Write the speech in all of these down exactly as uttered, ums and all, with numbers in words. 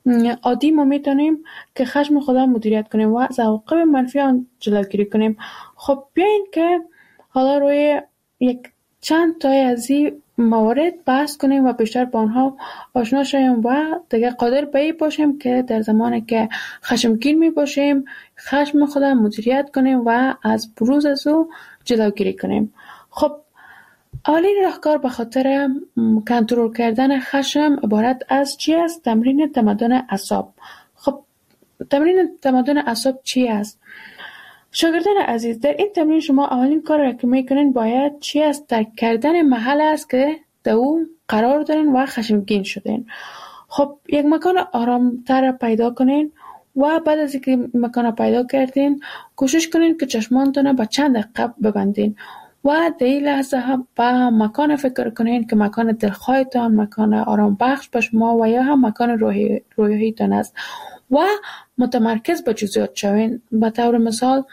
عادی ما میتونیم که خشم خدا مدیریت کنیم و از عواقب منفی آن جلوگیری کنیم. خب بیاین که حالا روی یک چند تای از این موارد بحث کنیم و بیشتر با آنها آشنا شویم و دیگه قادر به این باشیم که در زمانی که خشمگین می باشیم خشم خدا مدیریت کنیم و از بروز از او جلوگیری کنیم. خب اولین راهکار به خاطر کنترل کردن خشم عبارت از چی است؟ تمرین تمدن اعصاب. خب تمرین تمدن اعصاب چی است؟ شاگردان عزیز، در این تمرین شما اولین کار را که میکنین باید چی است؟ درک کردن محل است که در او قرار دارین و خشمگین شدین. خب یک مکان آرامتر پیدا کنین و بعد از اینکه مکان پیدا کردین کوشش کنین که چشمانتون به چند دقیقه ببندین و در این لحظه هم به مکان فکر کنین که مکان دلخواهتان، مکان آرام بخش به شما و یا هم مکان روحی روحیتان است و متمرکز به جزئیات شوین. به طور مثال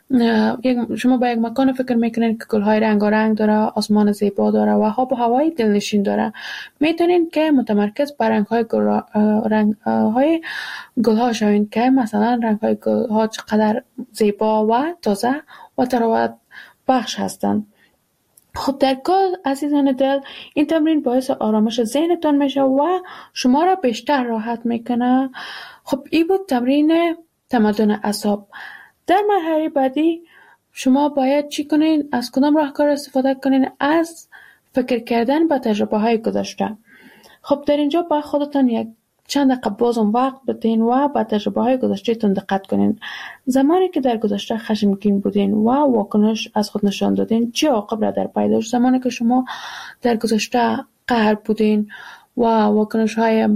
شما به یک مکان فکر میکنین که گلهای رنگارنگ داره، آسمان زیبا داره و آب و هوای دلنشین داره. میتونین که متمرکز بر رنگهای گل رنگهای گلها شوین که مثلا رنگهای گلها چقدر زیبا و تازه و تراوت بخش هستند. خب در کل عزیزان دل، این تمرین باعث آرامش ذهنتان میشه و شما را بیشتر راحت میکنه. خب این بود تمرین تمدن اعصاب. در مرحله بعدی شما باید چی کنین؟ از کدام راهکار استفاده کنین؟ از فکر کردن به تجربه های گذشته. خب در اینجا با خودتان یک چند دقیقه بازم وقت بدین و به تجربه های گذشته تون دقت کنین. زمانی که در گذشته خشمگین بودین و واکنش از خود نشان دادین چه عواقب را در پی داشت؟ زمانی که شما در گذشته قهر بودین و واکنش های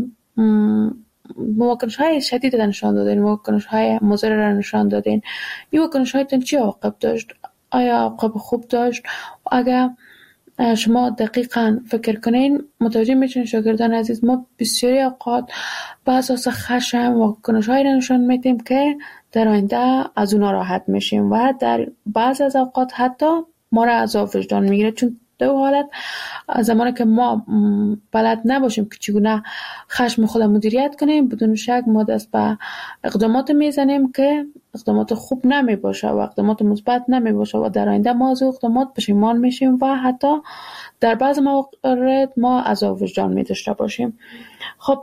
واکنش های شدید را نشان دادین، واکنش های مضر را نشان دادین، این واکنش هایتون چه عواقب داشت؟ آیا عواقب خوب داشت؟ و اگر شما دقیقاً فکر کنین متوجه میشین شاگردان عزیز، ما بسیاری اوقات به اساس خشم و واکنش‌هایی را نشان میدیم که در آینده از اونا راحت میشیم و در بعض از اوقات حتی ما را عذاب وجدان میگیره، چون در حالت زمانی که ما بلد نباشیم که چگونه خشم خود مدیریت کنیم، بدون شک ما دست به اقدامات میزنیم که اقدامات خوب نمی باشه و اقدامات مثبت نمی باشه و در آینده ما از اقدامات پشیمان میشیم و حتی در بعض موارد ما عذاب وجدان می داشته باشیم. خب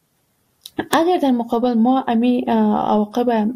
اگر در مقابل ما امی عواقب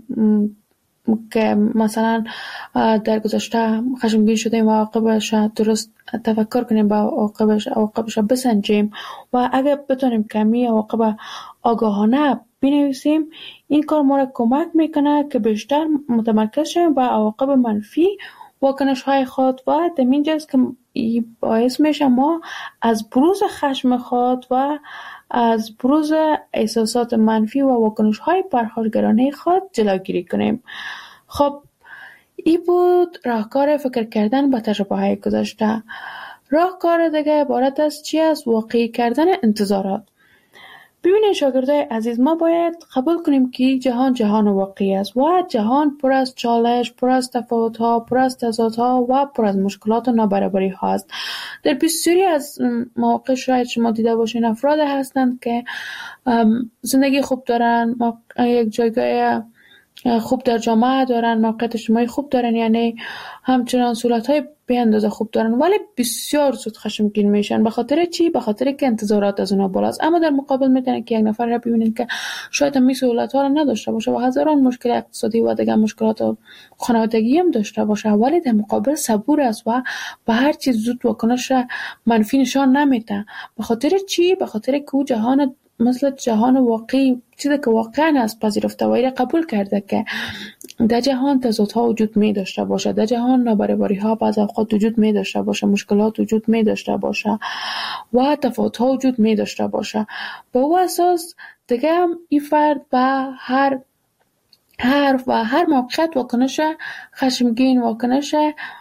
که مثلا در گذشته خشمگین شدیم و عواقبش درست تفکر کنیم با عواقبش عواقبش بسنجیم و اگر بتونیم کمی عواقب آگاهانه بنویسیم، این کار ما را کمک میکنه که بیشتر متمرکز شویم با عواقب منفی واکنش های خود و در اینجاست که باعث میشه ما از بروز خشم خود و از بروز احساسات منفی و واکنش های پرخاشگرانه خود جلوگیری کنیم. خب این بود راهکار فکر کردن با تجربه های گذشته. راهکار دیگه عبارت از چی است؟ واقعی کردن انتظارات. ببینید شاگردای عزیز، ما باید قبول کنیم که جهان جهان واقعی است و جهان پر از چالش، پر از تفاوت‌ها، پر از تضادها و پر از مشکلات و نابرابری‌ها است. در بسیاری از مواقع شاید شما دیده باشین افراد هستند که زندگی خوب دارن، یک جایگاه خوب در جامعه دارن، موقعیت اجتماعی خوب دارن، یعنی همچنان سهولت‌های به اندازه خوب دارن، ولی بسیار زود خشمگین میشن. به خاطر چی؟ به خاطر که انتظارات از اونها بالاست. اما در مقابل میتونن که یک نفر را ببینین که شاید هم این سهولت‌ها را نداشته باشه و هزاران مشکل اقتصادی و دیگر مشکلات خانوادگی هم داشته باشه، ولی در مقابل صبور است و به هر چیز زود واکنش منفی نشان نمیده. به خاطر چی؟ به خاطر که او جهان مثل جهان واقعی، چیزی که واقعا است پذیرفته و را قبول کرده که در جهان تضادها وجود می داشته باشه، در جهان نابرابری ها بعض اوقات وجود می داشته باشه، مشکلات وجود می داشته باشه و تفاوت ها وجود می داشته باشه. با او اساس دیگه هم این فرد به هر هر و هر موقعیت واکنش خشمگین، واکنش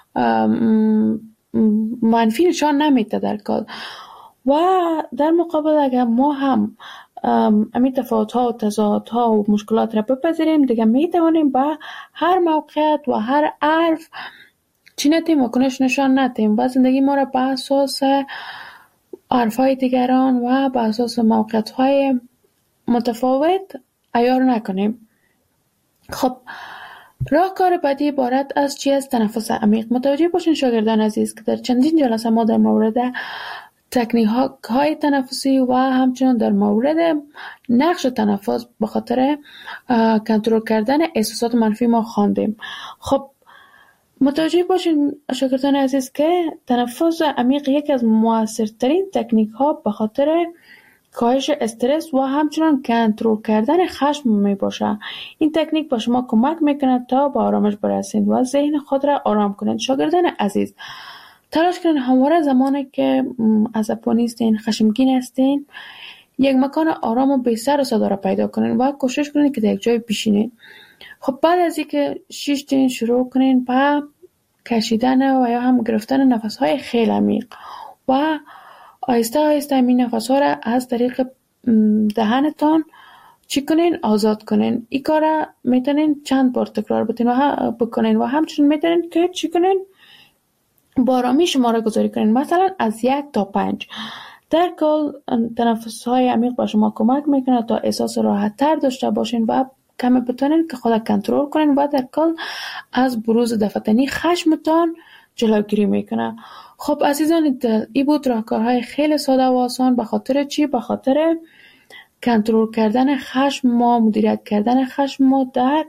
منفی نشان نمیده در کار. و در مقابل اگر ما هم امی تفاوت‌ها و تضادها و مشکلات را بپذیریم، دیگه میتوانیم با هر موقعیت و هر حرف چی نتیم واکنش نشان ندیم و زندگی ما را به اساس حرف‌های دیگران و به اساس موقعیت‌های متفاوت عیار نکنیم. خب راهکار بعدی عبارت از چی است؟ تنفس عمیق. متوجه باشین شاگردان عزیز که در چندین جلسه ما در مورد تکنیک های تنفسی و همچنین در مورد نقش تنفس به خاطر کنترل کردن احساسات منفی ما خواندیم. خب متوجه باشین شاگردان عزیز که تنفس عمیق یکی از موثرترین تکنیک ها به خاطر کاهش استرس و همچنین کنترل کردن خشم می باشه. این تکنیک با شما کمک میکنه تا به آرامش برسید و ذهن خود را آرام کنید. شاگردان عزیز تلاش کنید همواره زمانی که عصبانی هستین، خشمگین هستین، یک مکان آرام و بی سر و صدا را پیدا کنید و کوشش کنید که در یک جای بشینید. خب بعد از اینکه شیشتین شروع کنید با کشیدن و یا هم گرفتن نفس‌های خیلی عمیق و آهسته آهسته این نفس ها را از طریق دهنتان چی کنین؟ آزاد کنین. این کار را میتونین چند بار تکرار بکنین و همچنین میتونین که چی کنین؟ با آرامی شماره گذاری کنین، مثلا از یک تا پنج. در کل تنفس های عمیق با شما کمک میکنه تا احساس راحت تر داشته باشین و کمی بتونین که خود کنترل کنین و در کل از بروز دفتنی خشمتان جلوگیری میکنه. خب عزیزان دل، این بود راهکارهای خیلی ساده و آسان. به خاطر چی؟ به خاطر کنترل کردن خشم ما، مدیریت کردن خشم ما در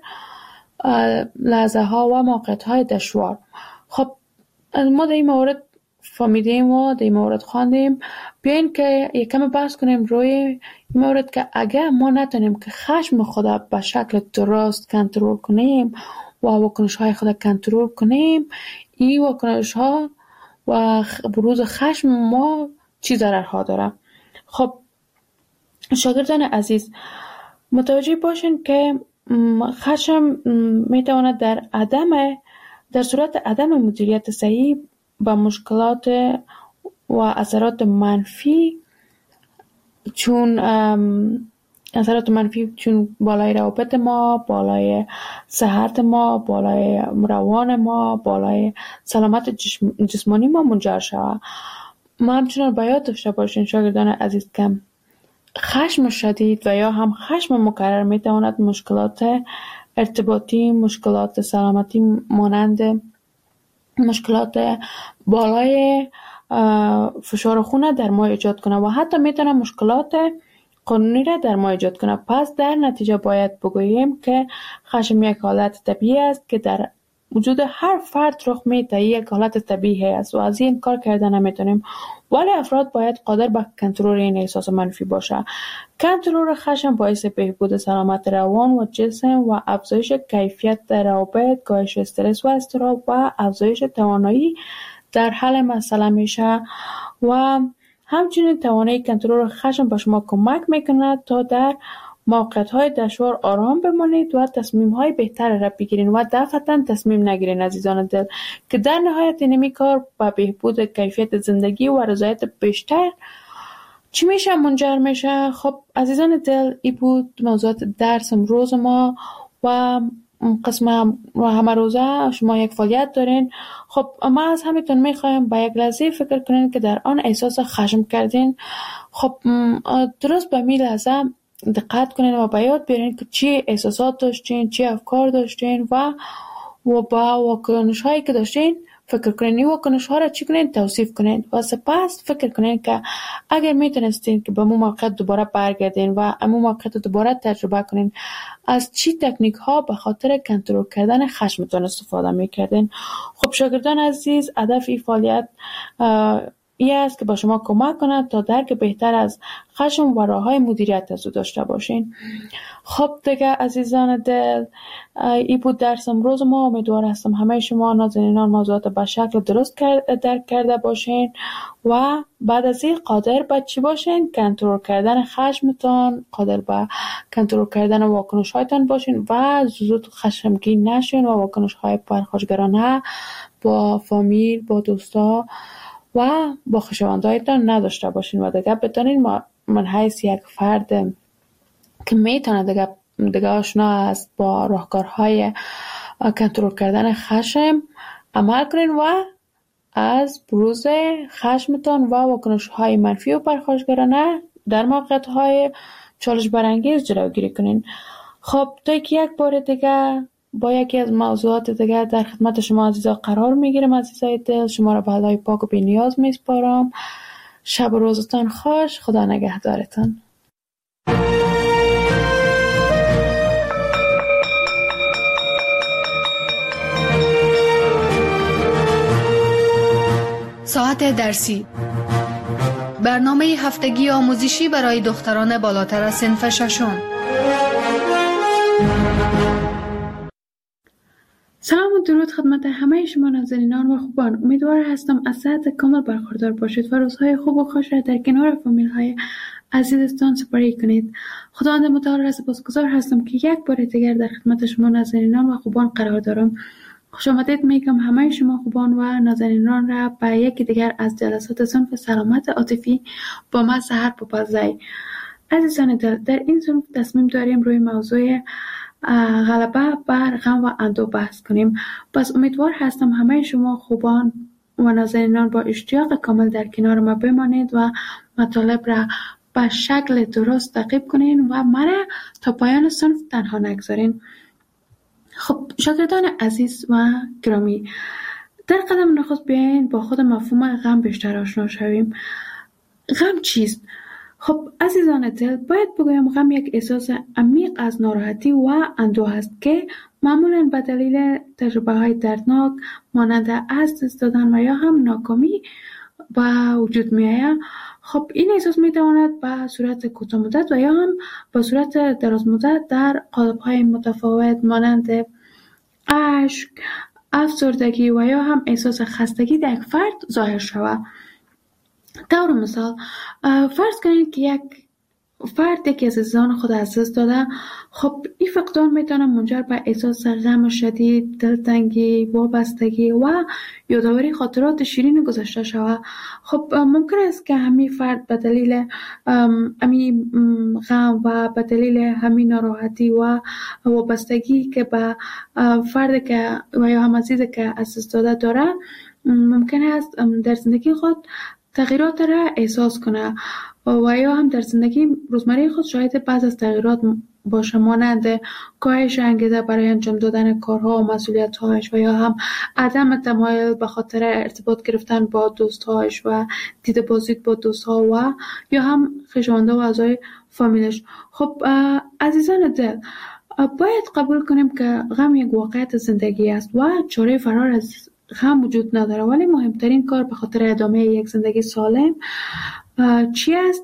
لحظه ها و موقعیت های دشوار. خب ما در این مورد فهمیدیم و در این مورد خواندیم. بیاین که یک کم بحث کنیم روی این مورد که اگر ما نتونیم که خشم خود به شکل درست کنترل کنیم و واکنش های خود کنترل کنیم، این واکنش ها و بروز خشم ما چی ضررها داره. خب شاگردان عزیز متوجه باشین که خشم میتواند در عدم در صورت عدم مدیریت صحیح با مشکلات و اثرات منفی چون اثرات منفی چون بالای روابط ما، بالای صحت ما، بالای روان ما، بالای سلامت جسمانی ما منجر شود. ما همچنان باید داشته باشین شاگردان عزیز که خشم شدید و یا هم خشم مکرر میتواند مشکلات ارتباطی، مشکلات سلامتی مانند مشکلات بالای فشار خون در ما ایجاد کنه و حتی میتونه مشکلات قانونی را در ما ایجاد کنه. پس در نتیجه باید بگوییم که خشم یک حالت طبیعی است که در وجود هر فرد رخ میده، یک حالت طبیعی است و از این کار کردن نمیتونیم، ولی افراد باید قادر به کنترل این احساس منفی باشه. کنترل خشم باعث بهبود سلامت روان و جسم و افزایش کیفیت روابط، کاهش استرس و اضطراب و افزایش توانایی در حل مسئله میشه و همچنین توانایی کنترل خشم به شما کمک میکنه تا در موقعیت‌های دشوار آرام بمانید و تصمیم‌های بهتر را بگیرید و دفعتاً تصمیم نگیرید عزیزان دل، که در نهایت این کار به بهبود کیفیت زندگی و رضایت بیشتر چی میشه منجر میشه. خب عزیزان دل این بود موضوعات درس امروز ما و قسم همه روزه شما یک فعالیت دارین. خب ما از همیتون میخوایم با یک لحظه فکر کنین که در آن احساس خشم کردین. خب درست به می لحظه دقت کنین و به یاد بیارین که چی احساسات داشتین، چی افکار داشتین و و با واکنش هایی که داشتین فکر کنین. این واکنش ها را چی کنین؟ توصیف کنین و سپس فکر کنین که اگر میتونستین که به مو موقعیت دوباره برگردین و امو موقعیت دوباره تجربه کنین، از چی تکنیک ها به خاطر کنترل کردن خشمتون استفاده میکردین. خب شاگردان عزیز، هدف این فعالیت این است که با شما کمک کند تا درک بهتر از خشم و راه‌های مدیریت از او داشته باشین. خب دیگه عزیزان دل، این بود درس امروز ما. امیدوار هستم همه شما نازنینان موضوعات به شکل درست درک کرده باشین و بعد از این قادر به چی باشین؟ کنترل کردن خشمتان، قادر به کنترل کردن واکنش هایتان باشین و زود خشمگین نشین و واکنش های پرخاشگرانه با فامیل، با دوستا و با خویشاوندایتان نداشته باشین و دیگه بتونین من حیث یک فرد که میتونه دیگه دیگه آشنا است با راهکارهای کنترل کردن خشم عمل کنین و از بروز خشمتان و واکنش‌های منفی و پرخاشگرانه در موقعیت‌های چالش برانگیز جلوگیری کنین. خب تا که یک بار دیگه با یکی از موضوعات دیگه در خدمت شما عزیزا قرار میگیرم. عزیزای دل، شما را به خدای پاک و بی‌نیاز میسپارم. شب و روزتان خوش. خدا نگهدارتان. ساعت درسی، برنامه هفتگی آموزشی برای دختران بالاتر از صنف ششم. سلام و درود خدمت همه شما ناظرینان و خوبان. امیدوار هستم از صحت کامل برخوردار باشید و روزهای خوب و خوش را در کنار فامیل های عزیزتان سپری کنید. خداوند متعال را سپاسگزار هستم که یک بار دیگر در خدمت شما ناظرینان و خوبان قرار دارم. خوش آمدید میگم همه شما خوبان و ناظرینان را به یکی دیگر از جلسات صنف سلامت عاطفی با من سحر پوپلزی. عزیزان دل، در این صنف تصمیم داریم روی موضوع غلبه بر غم و اندوه بحث کنیم. پس امیدوار هستم همه شما خوبان و ناظرینان با اشتیاق کامل در کنار ما بمانید و مطالب را به شکل درست تعقیب کنین و مرا تا پایان صنف تنها نگذارین. خب شاگردان عزیز و گرامی، در قدم نخست بیاین با خود مفهوم غم بیشتر آشنا شویم. غم چیست؟ خب عزیزان دل، باید بگویم غم یک احساس عمیق از ناراحتی و اندوه است که معمولاً به دلیل تجربه های دردناک مانند از دست دادن و یا هم ناکامی به وجود می آید. خب این احساس می تواند به صورت کوتاه مدت و یا هم به صورت دراز مدت در قالب های متفاوت مانند اشک، افسردگی و یا هم احساس خستگی در یک فرد ظاهر شود. طور مثال فرض کنید که یک فرد یکی از عزیزان خود از دست داده. خب این فقدان میتونه منجر به احساس غم شدید، دلتنگی، وابستگی و یادآوری خاطرات شیرین گذشته شود. خب ممکن است که همین فرد به دلیل همین غم و به دلیل همین ناراحتی و وابستگی که به فرد که و یا هم عزیزی که از دست داده داره، ممکن است در زندگی خود تغییرات را احساس کنه و یا هم در زندگی روزمره خود شاهد بعض از تغییرات باشه، مانند کاهش انگیزه برای انجام دادن کارها و مسئولیت‌هایش و یا هم عدم تمایل به خاطر ارتباط گرفتن با دوست‌هایش و دیده بازی با دوست‌ها و یا هم خویشاوندان و اعضای فامیلش. خب عزیزان دل، باید قبول کنیم که غم یک واقعیت زندگی است و چاره فرار از غم وجود نداره، ولی مهمترین کار به خاطر ادامه یک زندگی سالم چی است؟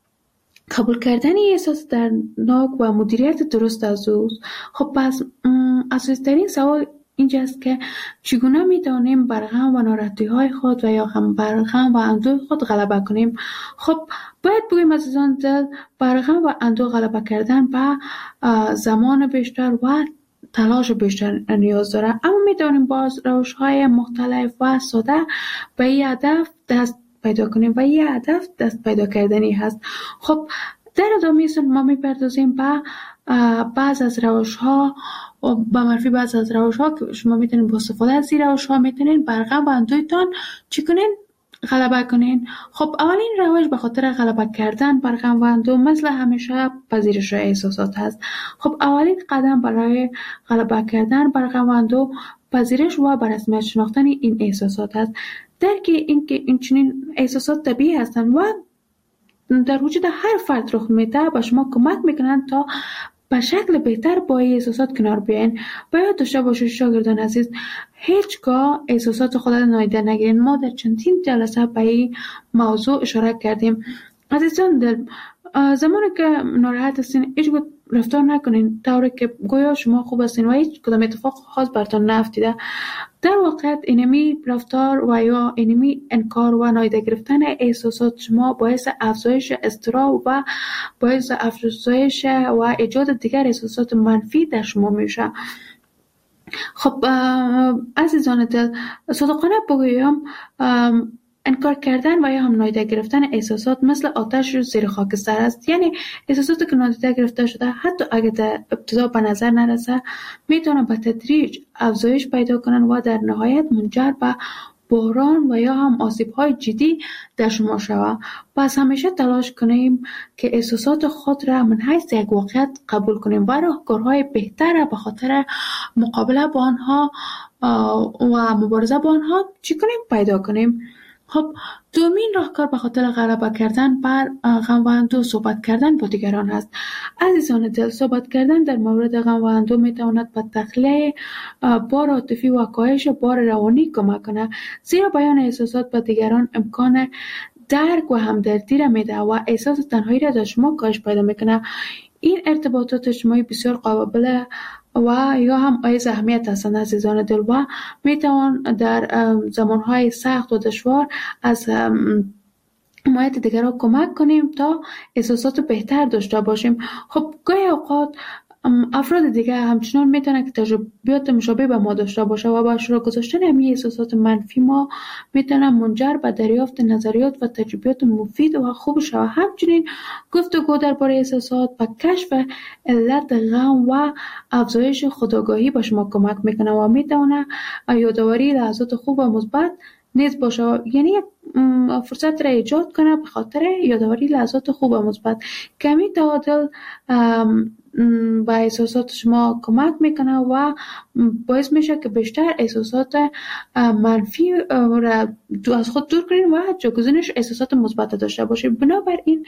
قبول کردن احساس دردناک و مدیریت درست از او. خب پس اساسی‌ترین سوال اینجاست که چگونه میتونیم بر غم و ناراحتی‌های خود و یا هم بر غم و اندوه خود غلبه کنیم. خب باید بگویم عزیزان دل، بر غم و اندوه غلبه کردن به زمان بیشتر و تلاش بیشتر نیاز داره، اما میتونیم باز روش‌های مختلف و ساده به این هدف دست پیدا کنیم و این هدف دست پیدا کردنی هست. خب در ادامه سن ما میپردازیم به بعض از روش‌ها و به معرفی بعض از روش‌ها که شما میتونید با استفاده از این روش‌ها میتونید بر غم و اندوهتان چی کنین؟ غلبه کنین. خب اولین روش به خاطر غلبه کردن بر غم و اندوه مثل همیشه پذیرش احساسات هست. خب اولین قدم برای غلبه کردن بر غم و اندوه پذیرش و به رسمیت شناختن این احساسات است. درک این که این چنین احساسات طبیعی هستند و در وجود هر فرد رخ میده به شما کمک میکنند تا به شکل بهتر با این احساسات کنار بیاین. باید داشته باشید شاگردان عزیز، هیچگاه احساسات خود را نادیده نگیرین. ما در چندین جلسه به این موضوع اشاره کردیم. عزیزان دل، زمانی که ناراحت هستین هیچ رفتار نکنین طوری که گویا شما خوب هستین و هیچ کدام اتفاق خاص براتون نیفتیده. در واقع اینمی رفتار و یا اینمی انکار و نادیده گرفتن احساسات شما باعث افزایش اضطراب و باعث افزایش و ایجاد دیگر احساسات منفی در شما میشه. خب عزیزان دل، صادقانه بگویم انکار کردن و یا هم نادیده گرفتن احساسات مثل آتش زیر خاکستر است. یعنی احساساتی که نادیده گرفته شده حتی اگه در ابتدا به نظر نرسه میتونه به تدریج افزایش پیدا کنن و در نهایت منجر به بحران و یا هم آسیب‌های جدی در شما شود. پس همیشه تلاش کنیم که احساسات خود را من حیث یک واقعیت قبول کنیم و راهکارهای بهتر را به خاطر مقابله با آنها و مبارزه با آنها چی کنیم پیدا کنیم. خب دومین راهکار به خاطر غلبه کردن بر غم و اندوه صحبت کردن با دیگران است. عزیزان دل، صحبت کردن در مورد غم و اندوه میتواند به تخلیه بار عاطفی و کاهش بار روانی کمک کنه، زیرا بیان احساسات به دیگران امکان درک و همدردی را میده و احساس تنهایی را در شما کاهش پیدا میکنه. این ارتباطات اجتماعی بسیار قابل و یا هم ایز اهمیت هستند عزیزان دل و میتوان در زمانهای سخت و دشوار از حمایت دیگران کمک کنیم تا احساسات بهتر داشته باشیم. خب گاهی اوقات افراد دیگه همچنان میتونه که تجربیات مشابه به ما داشته باشه و با اشتراک گذاشتن همین احساسات منفی ما میتونه منجر به دریافت نظریات و تجربیات مفید و خوب شود. همچنین گفتگو درباره احساسات و کشف علت غم و افزایش خودآگاهی به شما کمک میکنه و میتونه یادآوری لحظات خوب و مثبت نیز باشه، یعنی یک فرصت را ایجاد کنه به خاطر یادآوری لحظات خوب و مثبت. کمی تعادل با احساسات شما کمک میکنه و باعث میشه که بیشتر احساسات منفی را از خود دور کنید و جایگزینش احساسات مثبت داشته باشید. بنابراین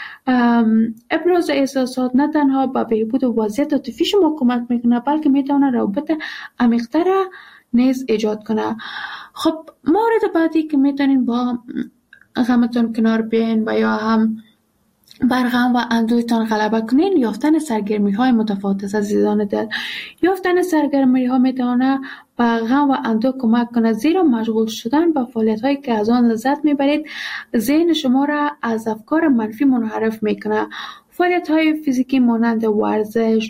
ابراز احساسات نه تنها به بهبود وضعیت عاطفی شما کمک میکنه، بلکه میتونه روابط عمیق‌تر نیز ایجاد کنه. خب مورد بعدی که میتونین با غمتون کنار بیاین و یا هم بر غم و اندوهتان غلبه کنین، یافتن سرگرمی های متفاوت است عزیزان دل. یافتن سرگرمی ها میتونه به غم و اندوه کمک کنه، زیرا مشغول شدن با فعالیت هایی که از آن لذت میبرید ذهن شما را از افکار منفی منحرف میکنه. فعالیت های فیزیکی مانند ورزش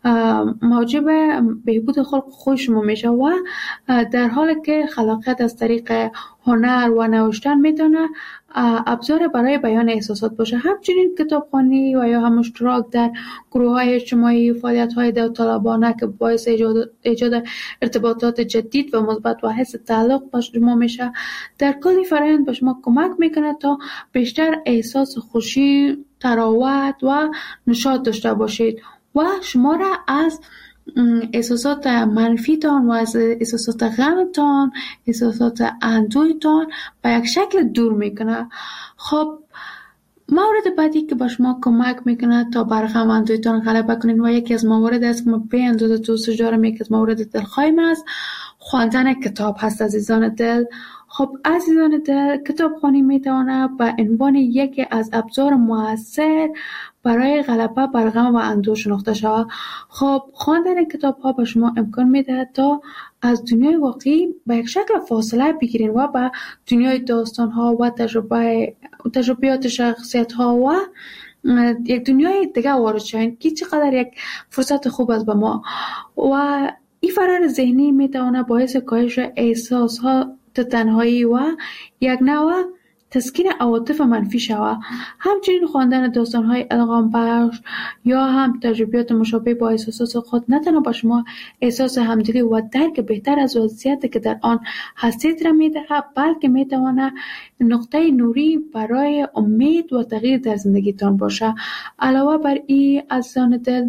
موجب بهبود خلق خوی شما میشه و در حالی که خلاقیت از طریق هنر و نوشتن میتونه ابزار برای بیان احساسات باشه. همچنین کتابخوانی و یا هم اشتراک در گروه های اجتماعی، فعالیت های داوطلبانه که باعث ایجاد, ایجاد ارتباطات جدید و مثبت و حس تعلق با شما میشه، در کلی فرآیند به شما کمک میکنه تا بیشتر احساس خوشی، تراوت و نشاط داشته باشید و شما را از احساسات منفیتان و از احساسات غمتان، احساسات اندوهتان به یک شکل دور میکنه. خب مورد بعدی که به شما کمک میکنه تا بر غم و اندوهتان غلبه کنین و یکی از موارد است که من به اندازه دوست دارم، یکی از موارد دلخواهیم است، خواندن کتاب هست عزیزان دل. خب عزیزان دل، کتابخوانی میتونه به عنوان یکی از ابزار موثر برای غلبه بر غم و اندوه شناخته شود. خب خواندن کتاب ها به شما امکان میده تا از دنیای واقعی به یک شکل فاصله بگیرین و به دنیای داستان ها و تجربه تجربیات شخصیت ها و یک دنیای دیگه وارد شوین که چقدر یک فرصت خوب است به ما. و این فرار ذهنی میتونه باعث کاهش احساس ها تنهایی و یک نوع تسکین عواطف منفی شود. همچنین خواندن داستان‌های الهام بخش یا هم تجربیات مشابه با احساسات خود نه تنها به شما احساس همدلی و درک بهتر از وضعیتی که در آن هستید را می‌دهد، بلکه می‌تواند نقطه نوری برای امید و تغییر در زندگیتان باشه. علاوه بر این عزیزان دل،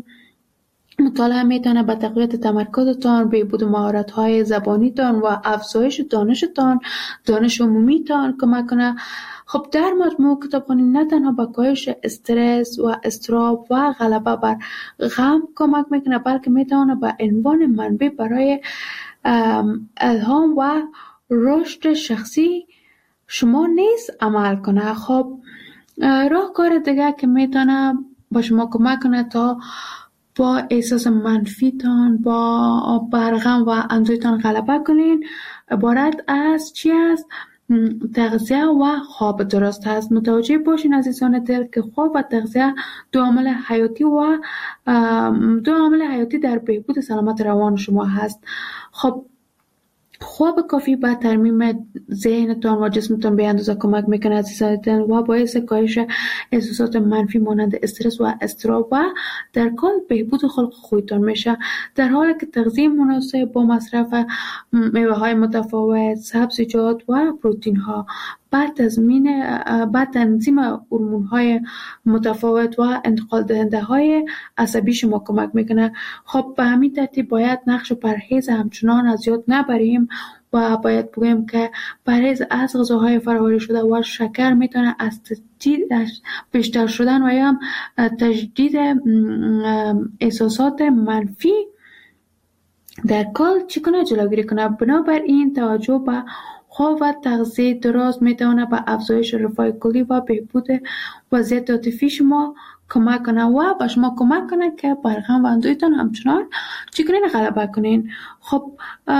مطالعه میتونه به تقویت تمرکزتان، بهبود مهارت‌های زبانیتان و افزایش دانشتان، دانش عمومیتان کمک کنه. خب در مجموع کتابخوانی نه تنها به کاهش استرس و اضطراب و غلبه بر غم کمک میکنه، بلکه میتونه به عنوان منبع برای الهام و رشد شخصی شما نیز عمل کنه. خب راهکار دیگه که میتونه با شما کمک کنه تا با احساس منفیتان، با برغم و اندوهتان غلبه کنین، عبارت از چی است؟ تغذیه و خواب درست است. متوجه باشین عزیزان دل که خواب و تغذیه دو عامل حیاتی و دو عامل حیاتی در بهبود سلامت روان شما هست. خب خواب کافی به ترمیم ذهنتان و جسمتان به اندازه کمک میکنه عزیزان و باعث کاهش احساسات منفی مانند استرس و اضطراب و در کل بهبود خلق خویتان میشه. در حالی که تغذیه مناسب با مصرف میوه های متفاوت، سبزیجات و پروتئین ها بعد تضمین بعد تنظیم هورمون های متفاوت و انتقال دهنده های عصبی شما کمک میکنه. خب به همین ترتیب باید نقش پرهیز همچنان از یاد نبریم و باید بگویم که پرهیز از غذاهای فرآوری شده و شکر میتونه از تجدید بیشتر شدن و یا هم تجدید احساسات منفی در کل چگونه جلوگیری کنه. بنابراین توجه به خواب و تغذیه درست میتونه به افزایش رفاه کلی و بهبود وضعیت عاطفی شما کمک کنه و به شما کمک کنه که بر غم و اندوهتان همچنان چگونه غلبه کنین. خب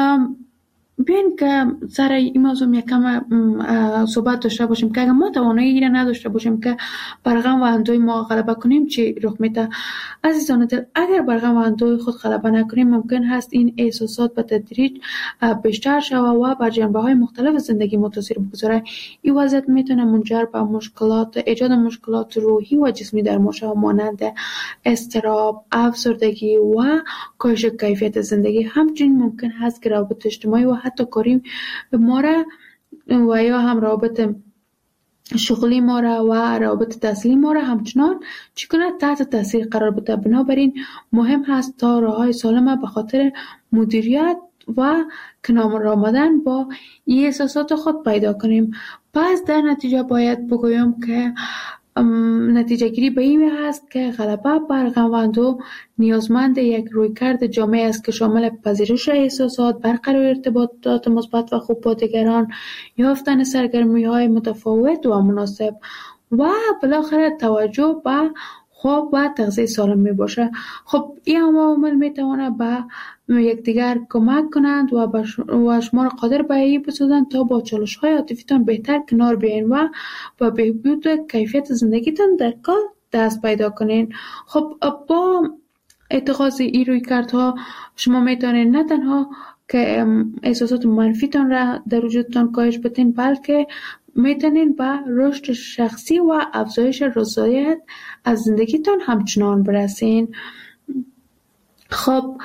بیاین که سر این موضوع یکم صحبت داشته باشیم که اگر ما توانایی را نداشته باشیم که بر غم و اندوه ما غلبه کنیم چی رخ میده. عزیزان دل، اگر بر غم و اندوه خود غلبه نکنیم ممکن هست این احساسات به تدریج بیشتر شود و بر جنبه های مختلف زندگی ما تاثیر بگذاره. این وضعیت میتونه منجر به مشکلات ایجاد مشکلات روحی و جسمی در ما شود مانند اضطراب، افسردگی و کاهش کیفیت زندگی. همچنین ممکن هست که روابط اجتماعی و حتی کاری ما را و یا هم روابط شغلی ما را و روابط تحصیلی ما را همچنان چگونه تحت تاثیر قرار بده. بنابراین مهم هست تا راه‌های سالم به خاطر مدیریت و کنار آمدن با این احساسات خود پیدا کنیم. پس در نتیجه باید بگویم که نتیجه گیری به این هست که غلبه بر غم و اندوه نیازمند یک رویکرد جامع است که شامل پذیرش احساسات، برقرار ارتباطات مثبت و خوب با دیگران، یافتن سرگرمی‌های متفاوت و مناسب و بالاخره توجه به خواب و تغذیه سالم می باشه. خب این عوامل می تواند به یکدیگر کمک کنند و و شما را قادر به این بسازند تا با چالش‌های عاطفیتان بهتر کنار بیاین و با بهبود کیفیت زندگیتان در کل دست پیدا کنین. خب با اتخاذ این رویکردها شما میتونید نه تنها که احساسات منفیتان را در وجودتان کاهش بدین بلکه میتونین به رشد شخصی و افزایش رضایت از زندگیتان همچنان برسین. خب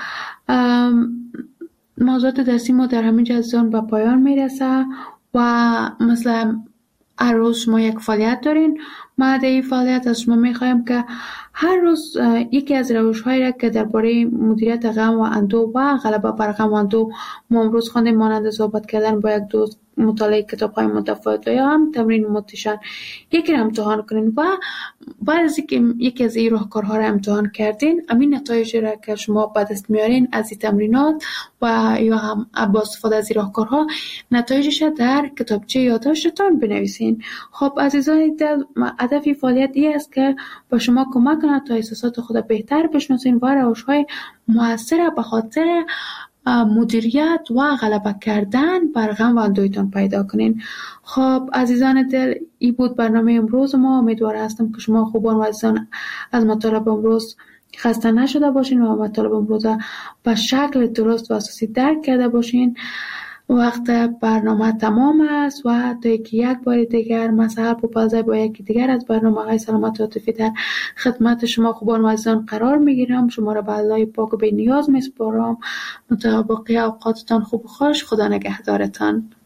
موضوعات درسی ما در همین جزان به پایان میرسه و مثلا هر روز شما یک فعالیت دارین. ما در این فعالیت از شما میخوایم که هر روز یکی از روش‌هایی را که درباره مدیریت غم و اندوه و غلبه بر غم و اندوه ما امروز خواندیم مانند صحبت کردن با یک دوست، مطالعه کتاب‌های متفاوت و یا هم تمرین موتیشن یکی را امتحان کنین و بعد از اینکه یکی از این راهکارها را امتحان کردین همین نتایج را که شما به دست میارین از این تمرینات و یا هم با استفاده از این راهکارها نتایجش در کتابچه یادداشتتان بنویسین. خب عزیزان دل، هدف فعالیت این است که با شما کمک کنه تا احساسات خود بهتر بشناسین و روش‌های مؤثر به خاطر مدیریت و غلبه کردن بر غم و اندوهتان پیدا کنین. خب عزیزان دل، این بود برنامه امروز ما. امیدوار هستم که شما خوبان و عزیزان از مطالب امروز خسته نشده باشین و مطالب امروز به شکل درست و اساسی درک کرده باشین. وقت برنامه تمام است و تا یکی یک بار دیگر من سهر پوپلزی با یکی دیگر از برنامه های سلامت عاطفی در خدمت شما خوبان و عزیزان قرار میگیرم. شما را به الله پاک و بی نیاز میسپارم. مطابق اوقاتتان خوب و خوش. خدا نگهدارتان.